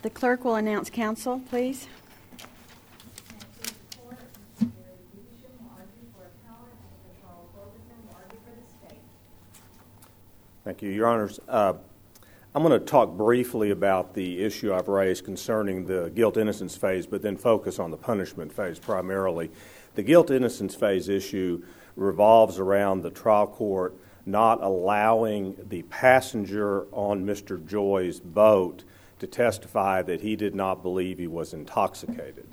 The clerk will announce counsel, please. Thank you, Your Honors. I'm going to talk briefly about the issue I've raised concerning the guilt-innocence phase, but then focus on the punishment phase primarily. The guilt-innocence phase issue revolves around the trial court not allowing the passenger on Mr. Joy's boat to testify that he did not believe he was intoxicated.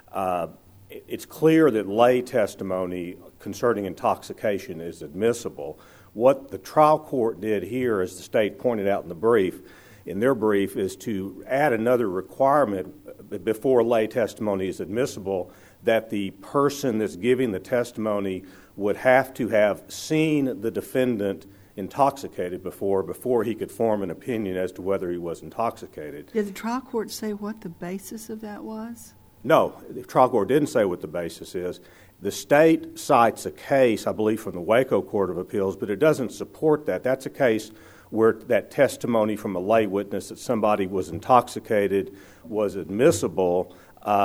It's clear that lay testimony concerning intoxication is admissible. What the trial court did here, as the state pointed out in their brief, is to add another requirement before lay testimony is admissible, that the person that's giving the testimony would have to have seen the defendant intoxicated before he could form an opinion as to whether he was intoxicated. Did the trial court say what the basis of that was? No, the trial court didn't say what the basis is. The state cites a case, I believe, from the Waco Court of Appeals, but it doesn't support that. That's a case where that testimony from a lay witness that somebody was intoxicated was admissible,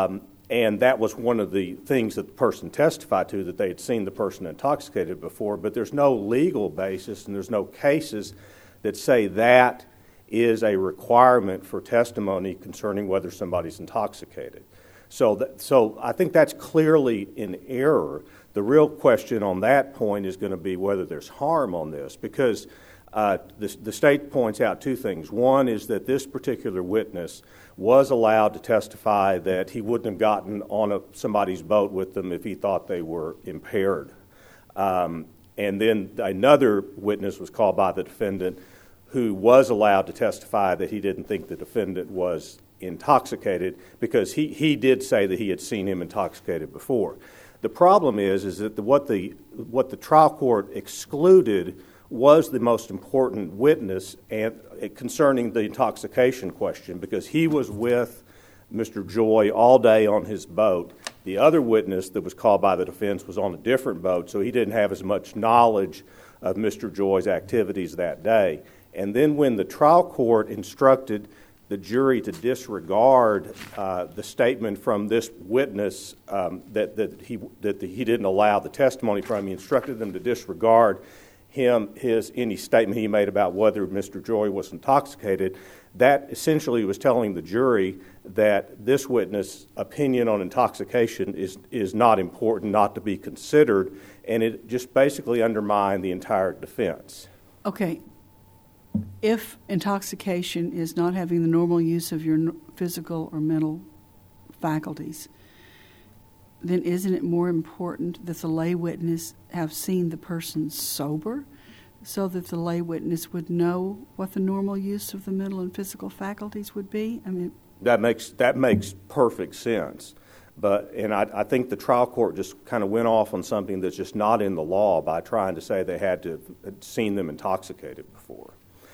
and that was one of the things that the person testified to, that they had seen the person intoxicated before, but there's no legal basis and there's no cases that say that is a requirement for testimony concerning whether somebody's intoxicated. So I think that's clearly in error. The real question on that point is going to be whether there's harm on this, because the state points out two things. One is that this particular witness was allowed to testify that he wouldn't have gotten on somebody's boat with them if he thought they were impaired. And then another witness was called by the defendant who was allowed to testify that he didn't think the defendant was intoxicated because he did say that he had seen him intoxicated before. The problem is that what the trial court excluded was the most important witness concerning the intoxication question, because he was with Mr. Joy all day on his boat. The other witness that was called by the defense was on a different boat, so he didn't have as much knowledge of Mr. Joy's activities that day. And then when the trial court instructed the jury to disregard the statement from this witness that he didn't allow the testimony from, he instructed them to disregard any statement he made about whether Mr. Joy was intoxicated. That essentially was telling the jury that this witness' opinion on intoxication is not important, not to be considered, and it just basically undermined the entire defense. Okay. If intoxication is not having the normal use of your physical or mental faculties, then isn't it more important that the lay witness have seen the person sober so that the lay witness would know what the normal use of the mental and physical faculties would be? I mean, that makes perfect sense. I think the trial court just kind of went off on something that's just not in the law by trying to say they had to have seen them intoxicated before.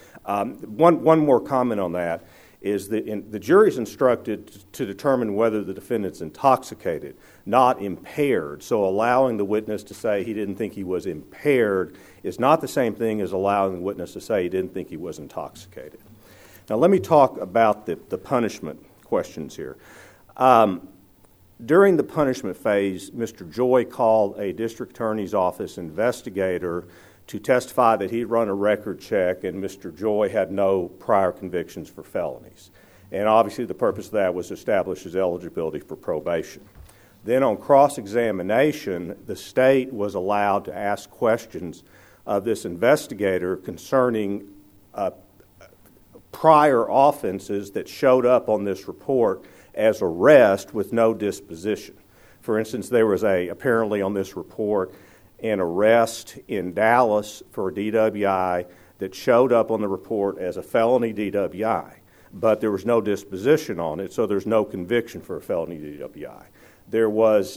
One more comment on that is that the jury's instructed to determine whether the defendant's intoxicated, not impaired. So allowing the witness to say he didn't think he was impaired is not the same thing as allowing the witness to say he didn't think he was intoxicated. Now let me talk about the punishment questions here. During the punishment phase, Mr. Joy called a district attorney's office investigator to testify that he'd run a record check and Mr. Joy had no prior convictions for felonies. And obviously the purpose of that was to establish his eligibility for probation. Then on cross-examination, the state was allowed to ask questions of this investigator concerning prior offenses that showed up on this report as arrest with no disposition. For instance, there was apparently on this report an arrest in Dallas for a DWI that showed up on the report as a felony DWI, but there was no disposition on it, so there's no conviction for a felony DWI. There was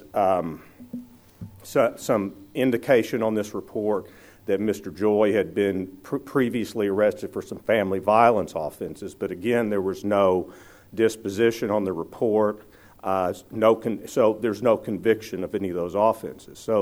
some indication on this report that Mr. Joy had been previously arrested for some family violence offenses, but again, there was no disposition on the report, so there's no conviction of any of those offenses. So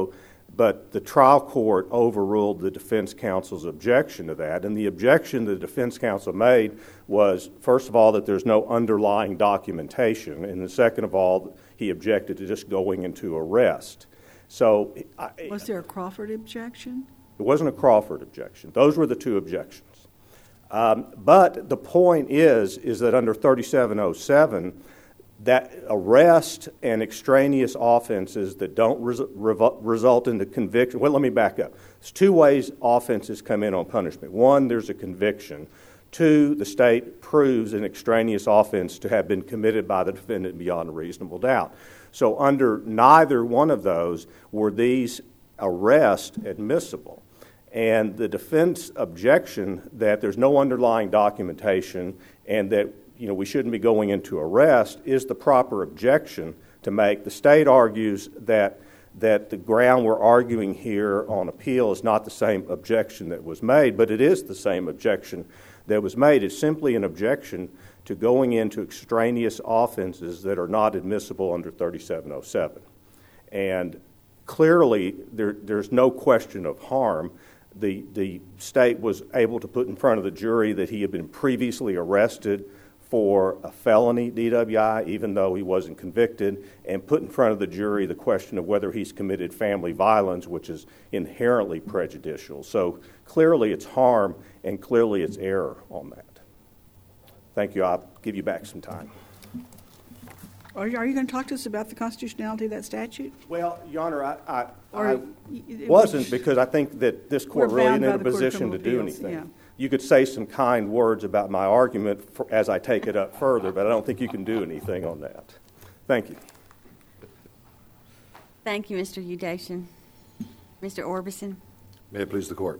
But the trial court overruled the defense counsel's objection to that, and the objection the defense counsel made was, first of all, that there's no underlying documentation, and second of all, he objected to just going into arrest. So, was there a Crawford objection? It wasn't a Crawford objection. Those were the two objections. But the point is that under 3707, that arrest and extraneous offenses that don't result in the conviction. Well, let me back up. There's two ways offenses come in on punishment. One, there's a conviction. Two, the state proves an extraneous offense to have been committed by the defendant beyond a reasonable doubt. So under neither one of those were these arrests admissible. And the defense objection that there's no underlying documentation and that we shouldn't be going into arrest is the proper objection to make. The state argues that the ground we're arguing here on appeal is not the same objection that was made, but it is the same objection that was made. It's simply an objection to going into extraneous offenses that are not admissible under 3707. And clearly, there's no question of harm. The state was able to put in front of the jury that he had been previously arrested for a felony DWI, even though he wasn't convicted, and put in front of the jury the question of whether he's committed family violence, which is inherently prejudicial. So clearly it's harm, and clearly it's error on that. Thank you. I'll give you back some time. Are you going to talk to us about the constitutionality of that statute? Well, Your Honor, I wasn't, because I think that this court really isn't in a position to do anything. Yeah. You could say some kind words about my argument as I take it up further, but I don't think you can do anything on that. Thank you. Thank you, Mr. Udation. Mr. Orbison. May it please the Court.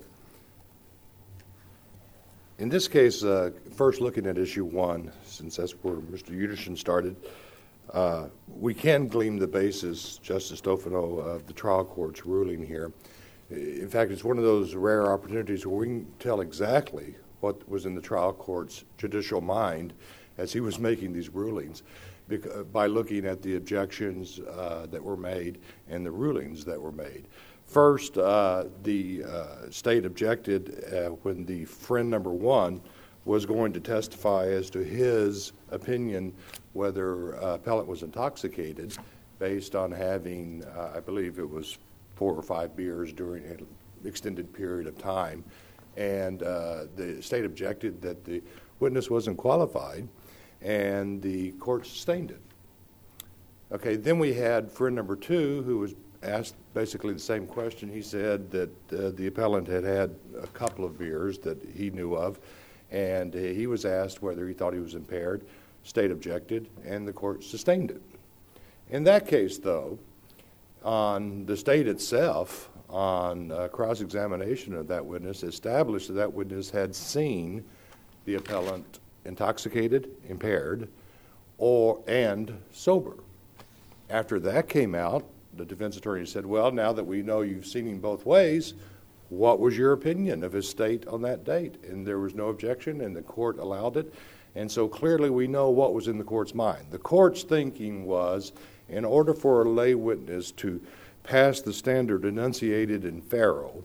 In this case, first looking at Issue 1, since that's where Mr. Udation started, we can glean the basis, Justice Stofano, of the trial court's ruling here. In fact, it's one of those rare opportunities where we can tell exactly what was in the trial court's judicial mind as he was making these rulings by looking at the objections that were made and the rulings that were made. First, the state objected when the friend number one was going to testify as to his opinion whether appellant was intoxicated based on having, I believe it was 4 or 5 beers during an extended period of time. And the state objected that the witness wasn't qualified, and the court sustained it. Okay, then we had friend number 2 who was asked basically the same question. He said that the appellant had had a couple of beers that he knew of, and he was asked whether he thought he was impaired. State objected, and the court sustained it. In that case, though, on the state itself, on cross-examination of that witness, established that that witness had seen the appellant intoxicated, impaired, and sober. After that came out, the defense attorney said, well, now that we know you've seen him both ways, what was your opinion of his state on that date? And there was no objection, and the court allowed it. And so clearly we know what was in the court's mind. The court's thinking was, in order for a lay witness to pass the standard enunciated in Farrell,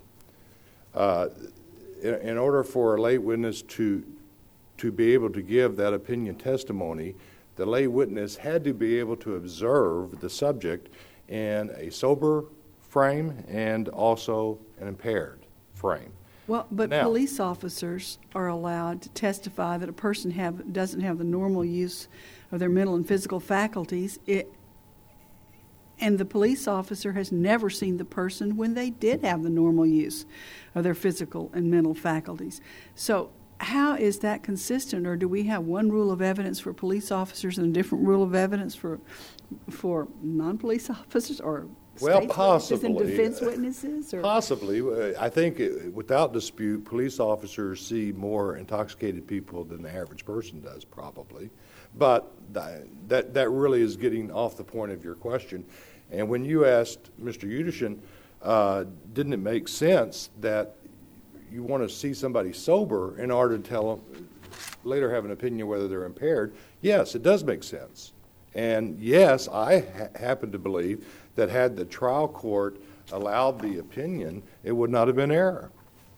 in order for a lay witness to be able to give that opinion testimony, the lay witness had to be able to observe the subject in a sober frame and also an impaired frame. Well, but now, police officers are allowed to testify that a person doesn't have the normal use of their mental and physical faculties, and the police officer has never seen the person when they did have the normal use of their physical and mental faculties. So how is that consistent, or do we have one rule of evidence for police officers and a different rule of evidence for non-police officers, or well, possibly and defense witnesses? Or? Possibly. I think, without dispute, police officers see more intoxicated people than the average person does, probably. But that really is getting off the point of your question. And when you asked Mr. Udishin, didn't it make sense that you want to see somebody sober in order to tell them, later have an opinion whether they're impaired? Yes, it does make sense. And yes, I happen to believe that had the trial court allowed the opinion, it would not have been error.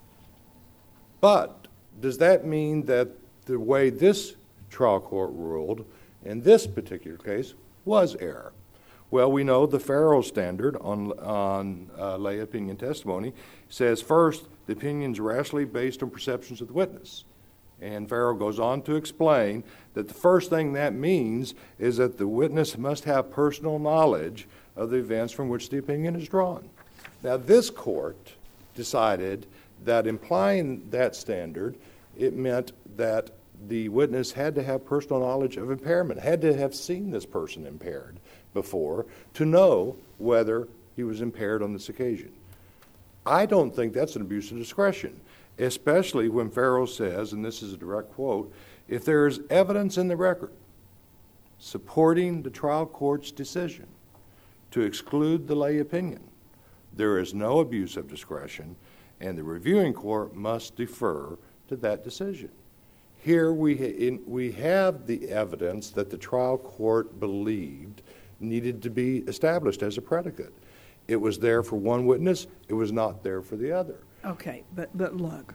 But does that mean that the way this trial court ruled in this particular case was error? Well, we know the Farrell standard on lay opinion testimony says, first, the opinion's rationally based on perceptions of the witness. And Farrell goes on to explain that the first thing that means is that the witness must have personal knowledge of the events from which the opinion is drawn. Now, this court decided that implying that standard, it meant that the witness had to have personal knowledge of impairment, had to have seen this person impaired before to know whether he was impaired on this occasion. I don't think that's an abuse of discretion, especially when Farrell says, and this is a direct quote, if there is evidence in the record supporting the trial court's decision to exclude the lay opinion, there is no abuse of discretion, and the reviewing court must defer to that decision. Here we have the evidence that the trial court believed needed to be established as a predicate. It was there for one witness. It was not there for the other. Okay, but look.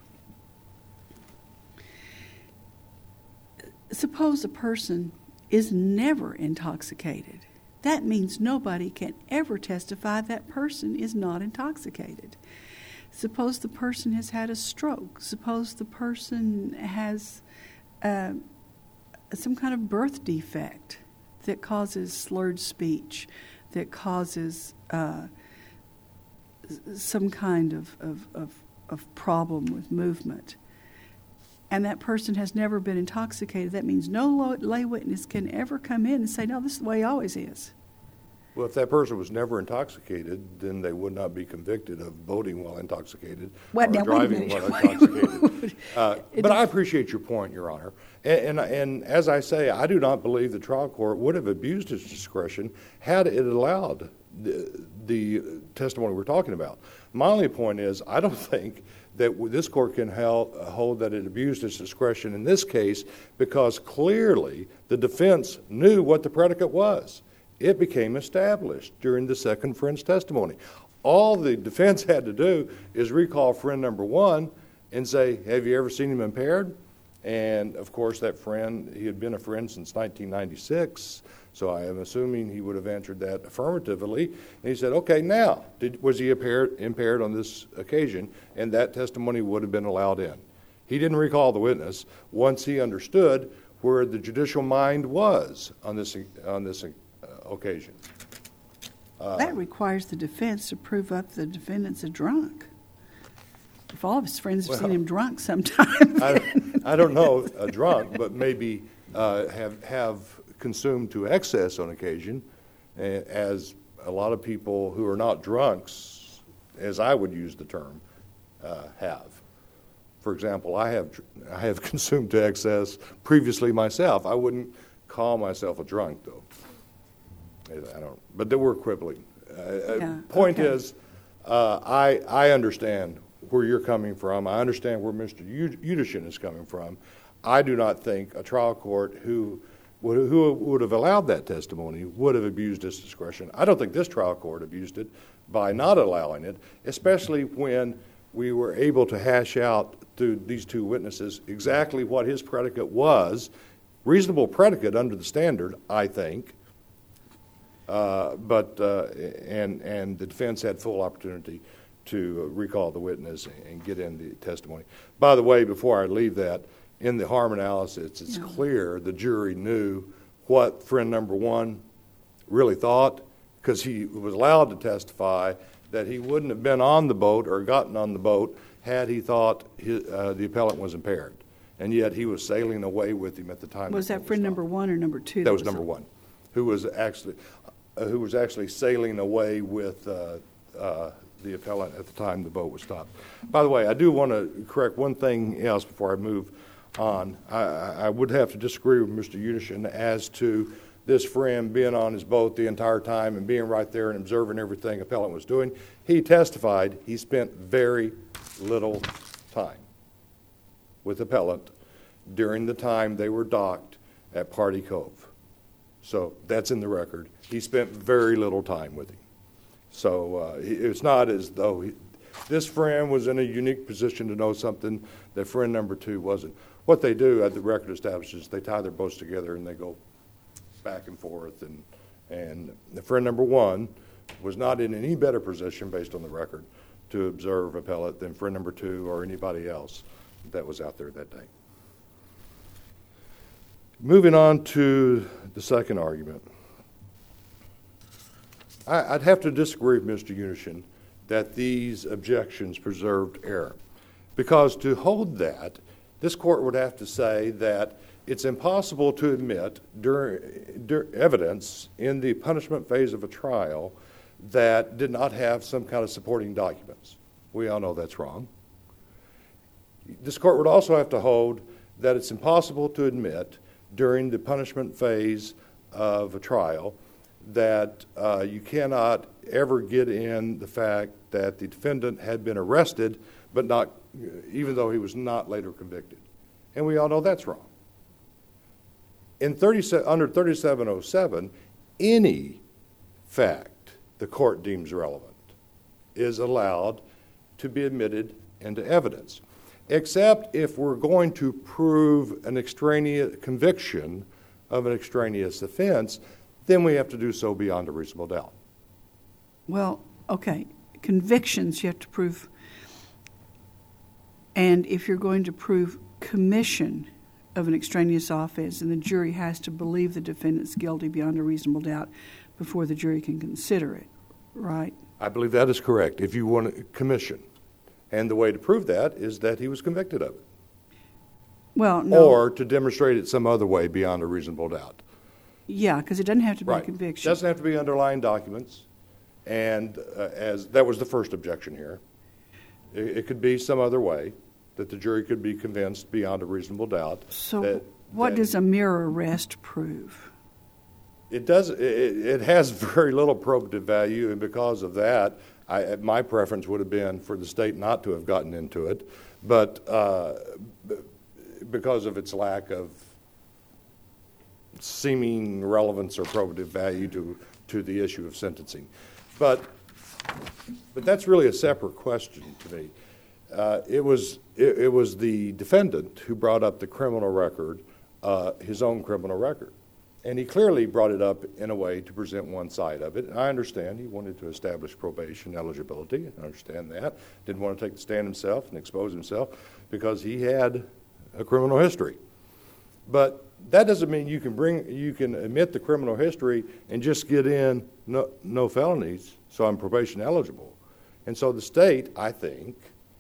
Suppose a person is never intoxicated. That means nobody can ever testify that person is not intoxicated. Suppose the person has had a stroke. Suppose the person has some kind of birth defect that causes slurred speech, that causes some kind of problem with movement. And that person has never been intoxicated. That means no lay witness can ever come in and say, no, this is the way he always is. Well, if that person was never intoxicated, then they would not be convicted of boating while intoxicated or driving while intoxicated. But I appreciate your point, Your Honor. And as I say, I do not believe the trial court would have abused its discretion had it allowed the testimony we're talking about. My only point is I don't think that this court can hold that it abused its discretion in this case because clearly the defense knew what the predicate was. It became established during the second friend's testimony. All the defense had to do is recall friend number one and say, have you ever seen him impaired? And, of course, that friend, he had been a friend since 1996, so I am assuming he would have answered that affirmatively. And he said, okay, now, was he impaired on this occasion? And that testimony would have been allowed in. He didn't recall the witness once he understood where the judicial mind was on this occasion. That requires the defense to prove up the defendant's a drunk. If all of his friends have seen him drunk sometime. I don't know a drunk, but maybe have consumed to excess on occasion, as a lot of people who are not drunks, as I would use the term, have. For example, I have consumed to excess previously myself. I wouldn't call myself a drunk, though. I don't. But we're quibbling. Point is, I understand where you're coming from. I understand where Mr. Udishin is coming from. I do not think a trial court who would have allowed that testimony would have abused its discretion. I don't think this trial court abused it by not allowing it, especially when we were able to hash out through these two witnesses exactly what his predicate was. Reasonable predicate under the standard, I think. But the defense had full opportunity to recall the witness and get in the testimony. By the way, before I leave that, in the harm analysis, it's clear the jury knew what friend number one really thought because he was allowed to testify that he wouldn't have been on the boat or gotten on the boat had he thought the appellant was impaired. And yet he was sailing away with him at the time. Was that friend number one or number two? That was number one, who was actually sailing away with the appellant at the time the boat was stopped. By the way, I do want to correct one thing else before I move on. I would have to disagree with Mr. Udishin as to this friend being on his boat the entire time and being right there and observing everything appellant was doing. He testified he spent very little time with appellant during the time they were docked at Party Cove. So that's in the record. He spent very little time with him. So it's not as though this friend was in a unique position to know something that friend number two wasn't. What they do, as the record establishes, they tie their boats together and they go back and forth. And the friend number one was not in any better position, based on the record, to observe appellate than friend number two or anybody else that was out there that day. Moving on to the second argument. I'd have to disagree with Mr. Unishin that these objections preserved error, because to hold that, this court would have to say that it's impossible to admit evidence in the punishment phase of a trial that did not have some kind of supporting documents. We all know that's wrong. This court would also have to hold that it's impossible to admit during the punishment phase of a trial that you cannot ever get in the fact that the defendant had been arrested, but not, even though he was not later convicted. And we all know that's wrong. Under 3707, any fact the court deems relevant is allowed to be admitted into evidence, except if we're going to prove an extraneous conviction of an extraneous offense, then we have to do so beyond a reasonable doubt. Well, okay, convictions you have to prove, and if you're going to prove commission of an extraneous offense, and the jury has to believe the defendant's guilty beyond a reasonable doubt before the jury can consider it, right? I believe that is correct, if you want a commission. And the way to prove that is that he was convicted of it. Well, no. Or to demonstrate it some other way beyond a reasonable doubt. Yeah, because it doesn't have to be Right. a conviction. It doesn't have to be underlying documents. And as that was the first objection here. It could be some other way that the jury could be convinced beyond a reasonable doubt. So what does a mere arrest prove? It does. It has very little probative value, and because of that, my preference would have been for the state not to have gotten into it, but because of its lack of seeming relevance or probative value to the issue of sentencing. But that's really a separate question to me. It was the defendant who brought up the criminal record, his own criminal record. And he clearly brought it up in a way to present one side of it. And I understand he wanted to establish probation eligibility. I understand that. Didn't want to take the stand himself and expose himself because he had a criminal history. But that doesn't mean you can admit the criminal history and just get in no felonies, so I'm probation eligible. And so the state, I think,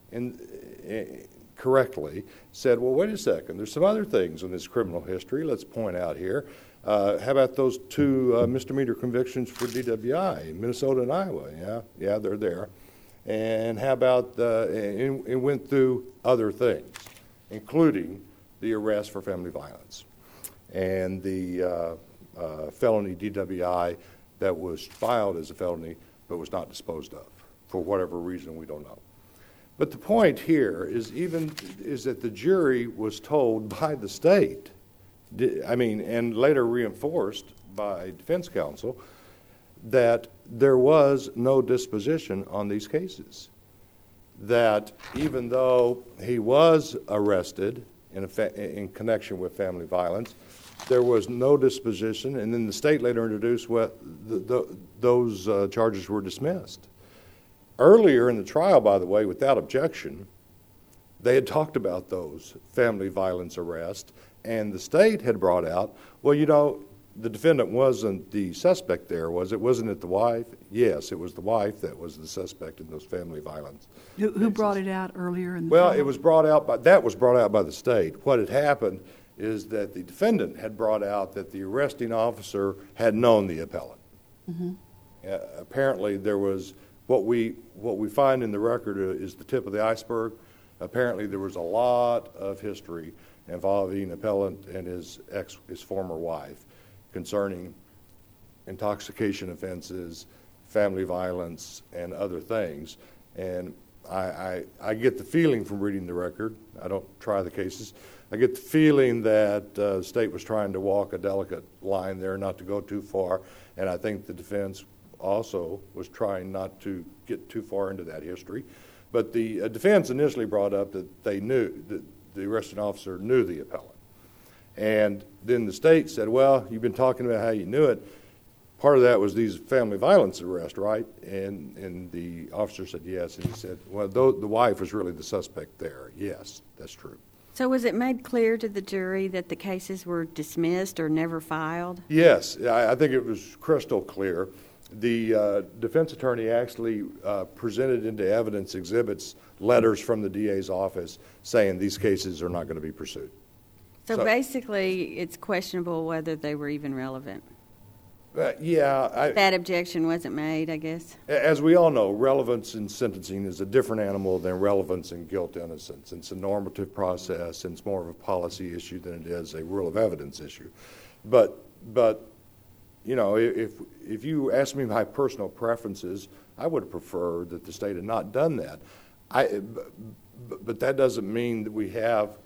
correctly said, well, wait a second, there's some other things in this criminal history let's point out here. How about those two misdemeanor convictions for DWI in Minnesota and Iowa? Yeah, they're there. And how about, it went through other things, including the arrest for family violence and the felony DWI that was filed as a felony but was not disposed of for whatever reason we don't know. But the point here is that the jury was told by the state, and later reinforced by defense counsel, that there was no disposition on these cases. That even though he was arrested in connection with family violence, there was no disposition, and then the state later introduced those charges were dismissed. Earlier in the trial, by the way, without objection, they had talked about those family violence arrests, and the state had brought out, well, the defendant wasn't the suspect there, was it? Wasn't it the wife? Yes, it was the wife that was the suspect in those family violence. Who brought it out earlier in the Well, trial? it was brought out by the state. What had happened is that the defendant had brought out that the arresting officer had known the appellant. Mm-hmm. Apparently, there was what we find in the record is the tip of the iceberg. Apparently, there was a lot of history involving appellant and his former wife concerning intoxication offenses, family violence, and other things. And I get the feeling from reading the record, I don't try the cases, I get the feeling that the state was trying to walk a delicate line there, not to go too far, and I think the defense also was trying not to get too far into that history. But the defense initially brought up that they knew, that the arresting officer knew the appellant. And then the state said, well, you've been talking about how you knew it. Part of that was these family violence arrests, right? And the officer said yes. And he said, well, the wife was really the suspect there. Yes, that's true. So was it made clear to the jury that the cases were dismissed or never filed? Yes, I think it was crystal clear. The defense attorney actually presented into evidence exhibits letters from the DA's office saying these cases are not going to be pursued. So basically, it's questionable whether they were even relevant. That objection wasn't made, I guess. As we all know, relevance in sentencing is a different animal than relevance in guilt innocence. It's a normative process, and it's more of a policy issue than it is a rule of evidence issue. But you know, if you ask me my personal preferences, I would have preferred that the state had not done that. But that doesn't mean that we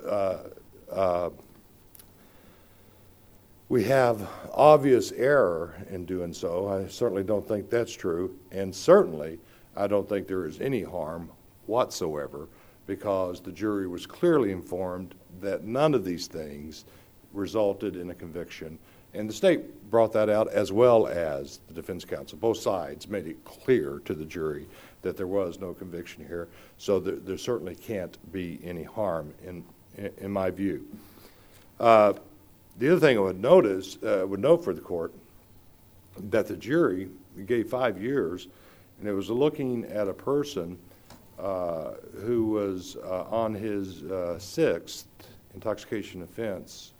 have obvious error in doing so. I certainly don't think that's true, and certainly I don't think there is any harm whatsoever, because the jury was clearly informed that none of these things resulted in a conviction, and the state brought that out as well as the defense counsel. Both sides made it clear to the jury that there was no conviction here, so there certainly can't be any harm in my view. The other thing I would note for the court, that the jury gave 5 years, and it was looking at a person who was on his sixth intoxication offense.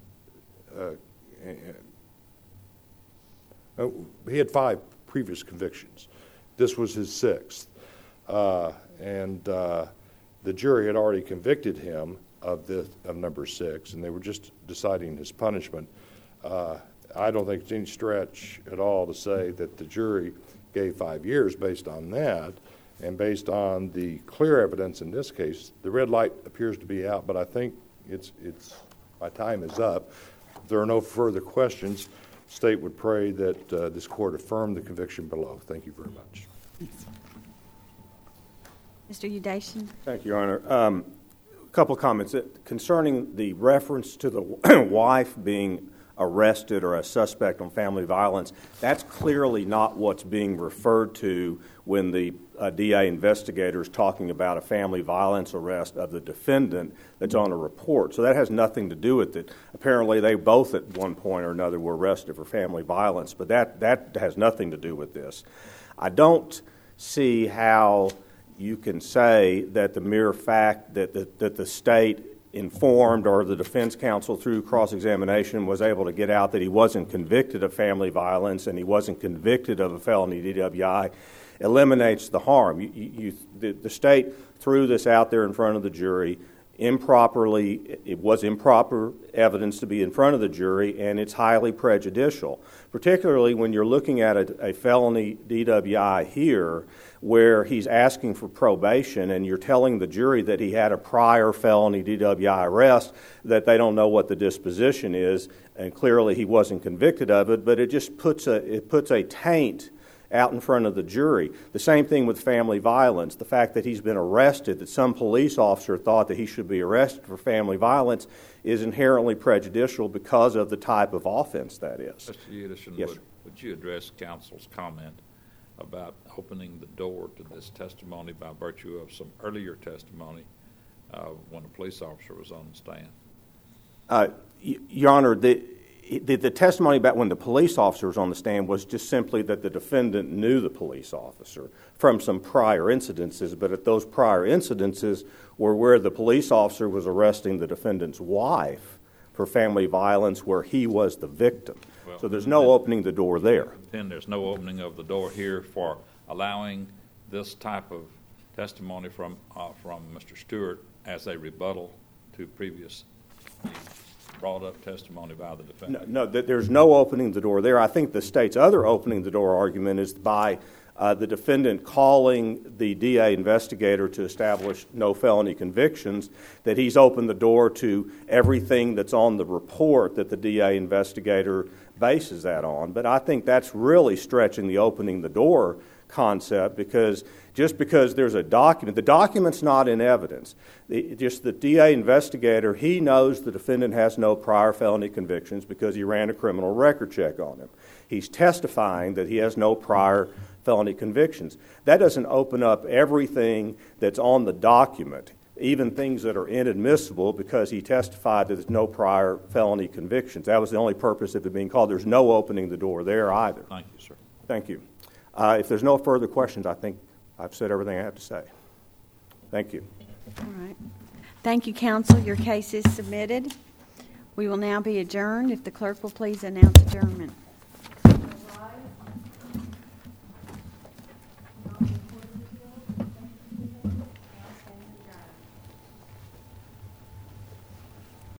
He had 5 previous convictions. This was his sixth, and the jury had already convicted him of number 6, and they were just deciding his punishment. I don't think it's any stretch at all to say that the jury gave 5 years based on that, and based on the clear evidence in this case. The red light appears to be out, but I think my time is up. If there are no further questions, the state would pray that this court affirm the conviction below. Thank you very much. Mr. Udation? Thank you, Your Honor. Couple of comments concerning the reference to the wife being arrested or a suspect on family violence. That's clearly not what's being referred to when the DA investigator is talking about a family violence arrest of the defendant that's on a report. So that has nothing to do with it. Apparently, they both at one point or another were arrested for family violence, but that has nothing to do with this. I don't see how you can say that the mere fact that the state informed or the defense counsel through cross-examination was able to get out that he wasn't convicted of family violence and he wasn't convicted of a felony DWI eliminates the harm. The state threw this out there in front of the jury improperly. It was improper evidence to be in front of the jury, and it's highly prejudicial, particularly when you're looking at a felony DWI here where he's asking for probation and you're telling the jury that he had a prior felony DWI arrest, that they don't know what the disposition is, and clearly he wasn't convicted of it, but it just puts a taint out in front of the jury. The same thing with family violence. The fact that he's been arrested, that some police officer thought that he should be arrested for family violence, is inherently prejudicial because of the type of offense that is. Mr. Udison, yes, would you address counsel's comment about opening the door to this testimony by virtue of some earlier testimony when a police officer was on the stand? Your Honor, the testimony about when the police officer was on the stand was just simply that the defendant knew the police officer from some prior incidences, but at those prior incidences were where the police officer was arresting the defendant's wife for family violence where he was the victim. Well, so there's no opening the door there. Then there's no opening of the door here for allowing this type of testimony from Mr. Stewart as a rebuttal to previous brought up testimony by the defendant. No, there's no opening the door there. I think the state's other opening the door argument is by the defendant calling the DA investigator to establish no felony convictions, that he's opened the door to everything that's on the report that the DA investigator bases that on. But I think that's really stretching the opening the door concept, because just because there's a document, the document's not in evidence. Just the DA investigator, he knows the defendant has no prior felony convictions because he ran a criminal record check on him. He's testifying that he has no prior felony convictions. That doesn't open up everything that's on the document, even things that are inadmissible, because he testified that there's no prior felony convictions. That was the only purpose of it being called. There's no opening the door there either. Thank you, sir. Thank you. If there's no further questions, I think I've said everything I have to say. Thank you. All right. Thank you, counsel. Your case is submitted. We will now be adjourned. If the clerk will please announce adjournment.